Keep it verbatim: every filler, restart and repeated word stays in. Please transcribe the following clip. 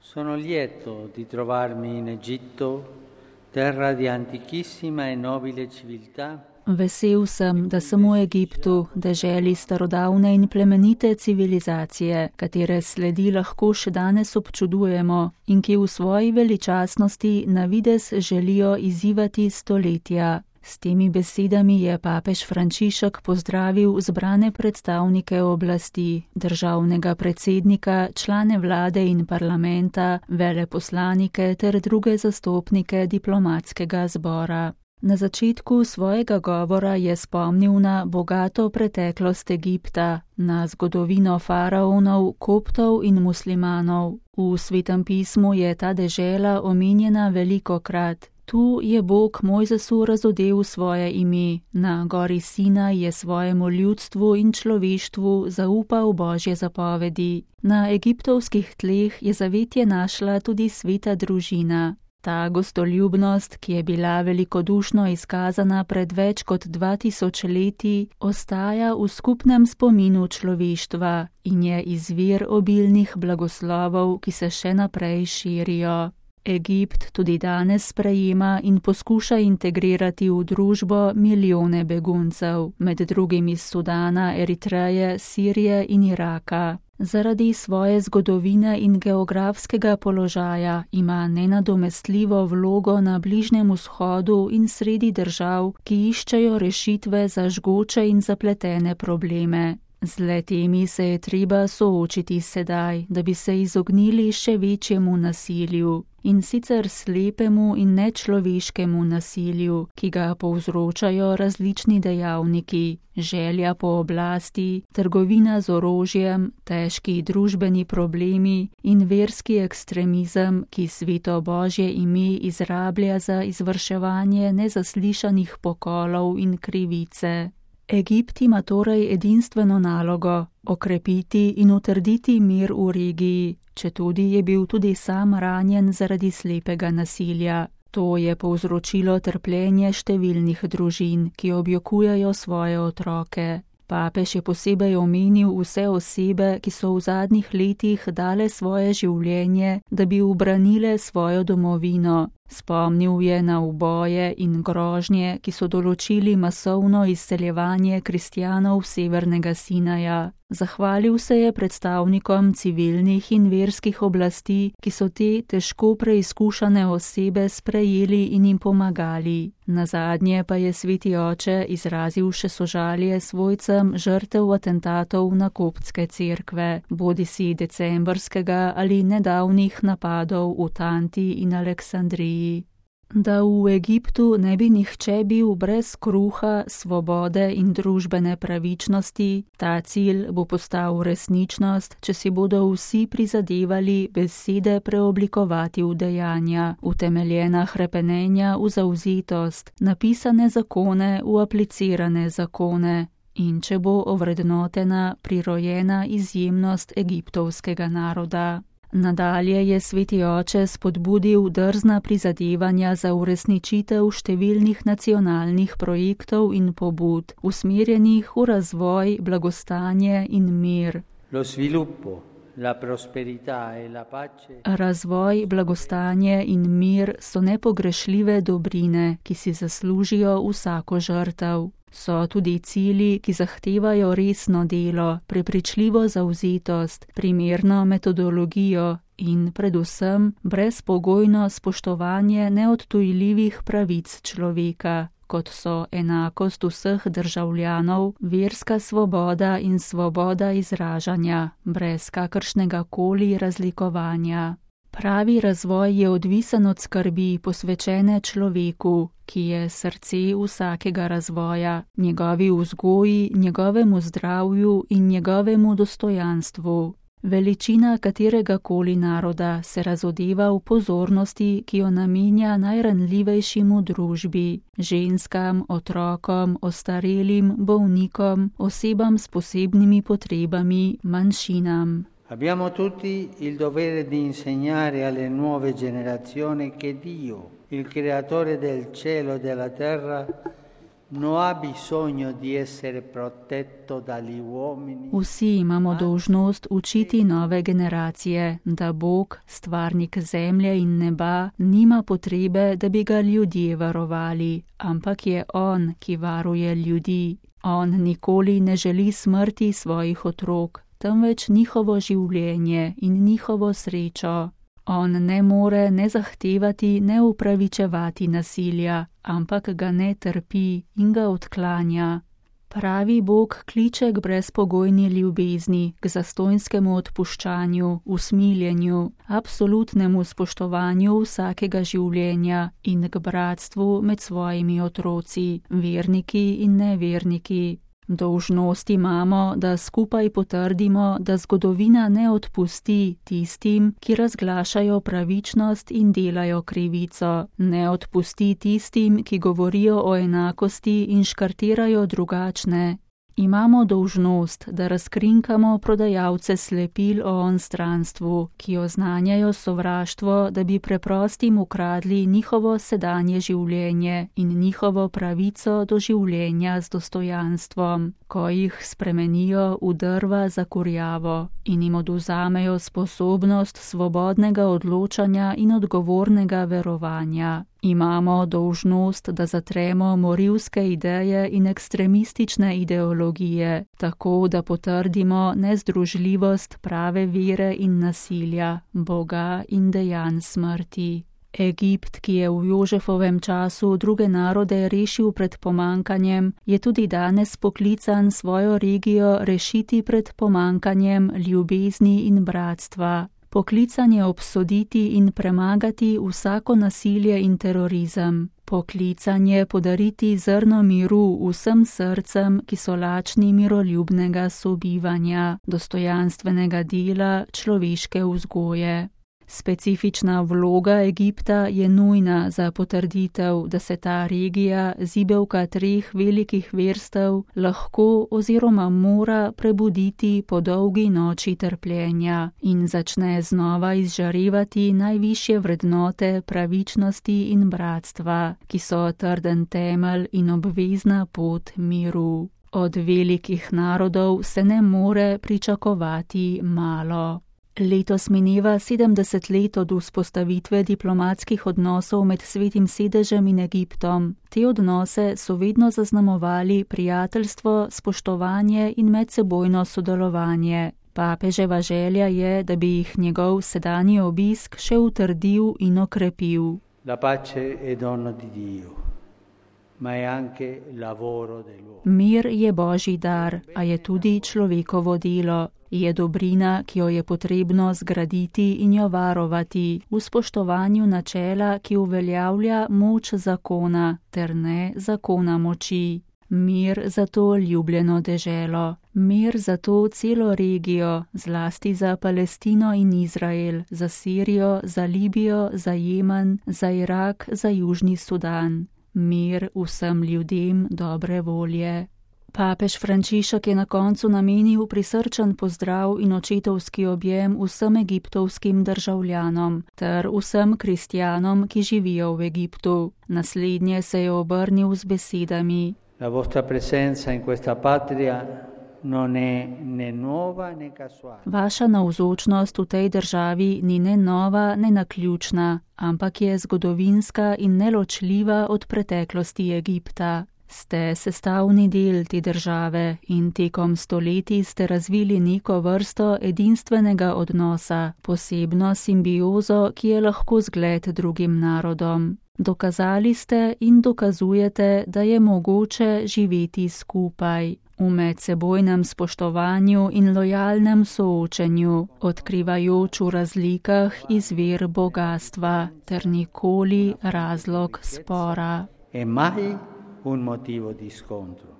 Sono lieto di trovarmi in Egitto, terra di antichissima e nobile civiltà. Vesel sem, da sem v Egiptu, deželi starodavne in plemenite civilizacije, katere sledi lahko še danes občudujemo in ki v svoji veličastnosti na videz želijo izzivati stoletja. S temi besedami je papež Frančišek pozdravil zbrane predstavnike oblasti, državnega predsednika, člane vlade in parlamenta, veleposlanike ter druge zastopnike diplomatskega zbora. Na začetku svojega govora je spomnil na bogato preteklost Egipta, na zgodovino faraonov, koptov in muslimanov. V Svetem pismu je ta dežela omenjena velikokrat. Tu je Bog Mojzesu razodel svoje ime, na gori Sinaj je svojemu ljudstvu in človeštvu zaupal Božje zapovedi. Na egiptovskih tleh je zavetje našla tudi sveta družina. Ta gostoljubnost, ki je bila velikodušno izkazana pred več kot dva tisoč leti, ostaja v skupnem spominu človeštva in je izvir obilnih blagoslovov, ki se še naprej širijo. Egipt tudi danes sprejema in poskuša integrirati v družbo milijone beguncev, med drugim iz Sudana, Eritreje, Sirije in Iraka. Zaradi svoje zgodovine in geografskega položaja ima nenadomestljivo vlogo na Bližnjem vzhodu in sredi držav, ki iščejo rešitve za žgoče in zapletene probleme. Z le-temi se je treba soočiti sedaj, da bi se izognili še večjemu nasilju, in sicer slepemu in nečloveškemu nasilju, ki ga povzročajo različni dejavniki, želja po oblasti, trgovina z orožjem, težki družbeni problemi in verski ekstremizem, ki sveto Božje ime izrablja za izvrševanje nezaslišanih pokolov in krivice. Egipt ima torej edinstveno nalogo okrepiti in utrditi mir v regiji, četudi je bil tudi sam ranjen zaradi slepega nasilja. To je povzročilo trpljenje številnih družin, ki objokujejo svoje otroke. Papež je posebej omenil vse osebe, ki so v zadnjih letih dale svoje življenje, da bi ubranile svojo domovino. Spomnil je na uboje in grožnje, ki so določili masovno izseljevanje kristjanov severnega Sinaja. Zahvalil se je predstavnikom civilnih in verskih oblasti, ki so te težko preizkušane osebe sprejeli in jim pomagali. Nazadnje pa je sveti oče izrazil še sožalje svojcem žrtev atentatov na koptske cerkve, bodisi decembrskega ali nedavnih napadov v Tanti in Aleksandriji. Da v Egiptu ne bi nihče bil brez kruha, svobode in družbene pravičnosti, ta cilj bo postal resničnost, če si bodo vsi prizadevali besede preoblikovati v dejanja, utemeljena hrepenenja v zavzetost, napisane zakone v aplicirane zakone in če bo ovrednotena prirojena izjemnost egiptovskega naroda. Nadalje je sveti oče spodbudil drzna prizadevanja za uresničitev številnih nacionalnih projektov in pobud, usmerjenih v razvoj, blagostanje in mir. Lo sviluppo, la prosperità e la pace. Razvoj, blagostanje in mir so nepogrešljive dobrine, ki si zaslužijo vsako žrtev. So tudi cilji, ki zahtevajo resno delo, prepričljivo zavzetost, primerno metodologijo in predvsem brezpogojno spoštovanje neodtujljivih pravic človeka, kot so enakost vseh državljanov, verska svoboda in svoboda izražanja, brez kakršnega koli razlikovanja. Pravi razvoj je odvisen od skrbi posvečene človeku, ki je srce vsakega razvoja, njegovi vzgoji, njegovemu zdravju in njegovemu dostojanstvu. Veličina katerega koli naroda se razodeva v pozornosti, ki jo namenja najranljivejšim v družbi, ženskam, otrokom, ostarelim, bolnikom, osebam s posebnimi potrebami, manjšinam. Abbiamo tutti il dovere di insegnare alle nuove generazioni che Dio, il creatore del cielo e della terra, Vsi imamo dolžnost učiti nove generacije, da Bog, stvarnik zemlje in neba, nima potrebe, da bi ga ljudje varovali, ampak je On, ki varuje ljudi. On nikoli ne želi smrti svojih otrok, temveč njihovo življenje in njihovo srečo. On ne more ne zahtevati, ne upravičevati nasilja, ampak ga ne trpi in ga odklanja. Pravi Bog kliče k brezpogojni ljubezni, k zastonjskemu odpuščanju, usmiljenju, absolutnemu spoštovanju vsakega življenja in k bratstvu med svojimi otroci, verniki in neverniki. Dolžnost imamo, da skupaj potrdimo, da zgodovina ne odpusti tistim, ki razglašajo pravičnost in delajo krivico, ne odpusti tistim, ki govorijo o enakosti in škartirajo drugačne. Imamo dolžnost, da razkrinkamo prodajalce slepil o onstranstvu, ki oznanjajo sovraštvo, da bi preprostim ukradli njihovo sedanje življenje in njihovo pravico do življenja z dostojanstvom, ko jih spremenijo v drva za kurjavo in jim odvzamejo sposobnost svobodnega odločanja in odgovornega verovanja. Imamo dolžnost, da zatremo morilske ideje in ekstremistične ideologije, tako da potrdimo nezdružljivost prave vere in nasilja, Boga in dejanj smrti. Egipt, ki je v Jožefovem času druge narode rešil pred pomankanjem, je tudi danes poklican svojo regijo rešiti pred pomankanjem ljubezni in bratstva. Poklican je obsoditi in premagati vsako nasilje in terorizem. Poklican je podariti zrno miru vsem srcem, ki so lačni miroljubnega sobivanja, dostojanstvenega dela, človeške vzgoje. Specifična vloga Egipta je nujna za potrditev, da se ta regija, zibelka treh velikih verstev, lahko oziroma mora prebuditi po dolgi noči trpljenja in začne znova izžarevati najvišje vrednote pravičnosti in bratstva, ki so trden temelj in obvezna pot miru. Od velikih narodov se ne more pričakovati malo. Letos mineva sedemdeset let od vzpostavitve diplomatskih odnosov med Svetim sedežem in Egiptom. Te odnose so vedno zaznamovali prijateljstvo, spoštovanje in medsebojno sodelovanje. Papeževa želja je, da bi jih njegov sedanji obisk še utrdil in okrepil. La pace è dono di Dio, ma è anche lavoro dell'uomo. Mir je Božji dar, a je tudi človekovo delo. Je dobrina, ki jo je potrebno zgraditi in jo varovati v spoštovanju načela, ki uveljavlja moč zakona, ter ne zakona moči. Mir za to ljubljeno deželo, mir za to celo regijo, zlasti za Palestino in Izrael, za Sirijo, za Libijo, za Jemen, za Irak, za Južni Sudan. Mir vsem ljudem dobre volje. Papež Frančišek je na koncu namenil prisrčen pozdrav in očetovski objem vsem egiptovskim državljanom ter vsem kristjanom, ki živijo v Egiptu. Naslednje se je obrnil z besedami: La vostra presenza in questa patria non è né nuova né casuale. Vaša navzočnost v tej državi ni ne nova, ne naključna, ampak je zgodovinska in neločljiva od preteklosti Egipta. Ste sestavni del te države in tekom stoletij ste razvili neko vrsto edinstvenega odnosa, posebno simbiozo, ki je lahko zgled drugim narodom. Dokazali ste in dokazujete, da je mogoče živeti skupaj, v medsebojnem spoštovanju in lojalnem soočenju, odkrivajoč v razlikah izvir bogastva, ter nikoli razlog spora. E mai un motivo di scontro.